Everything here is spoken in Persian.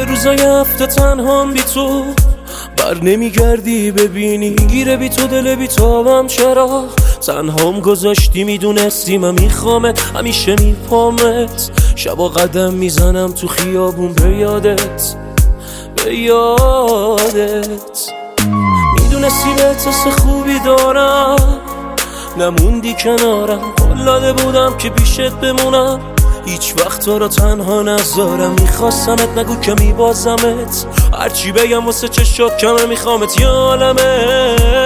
روزای هفته تنهام بی تو، بر نمیگردی ببینی گیره بی تو دل بی تابم. چرا تنهام گذاشتی؟ میدونستی من میخوامت، همیشه میپامت. شبا قدم میزنم تو خیابون به یادت، به یادت. میدونستی به احساس خوبی دارم، نموندی کنارم. قلاده بودم که پیشت بمونم، هیچ وقت تو را تنها نذارم. میخواستمت نگو که میبازمت، هرچی بگم واسه چشات کمه. میخوامت یه عالمه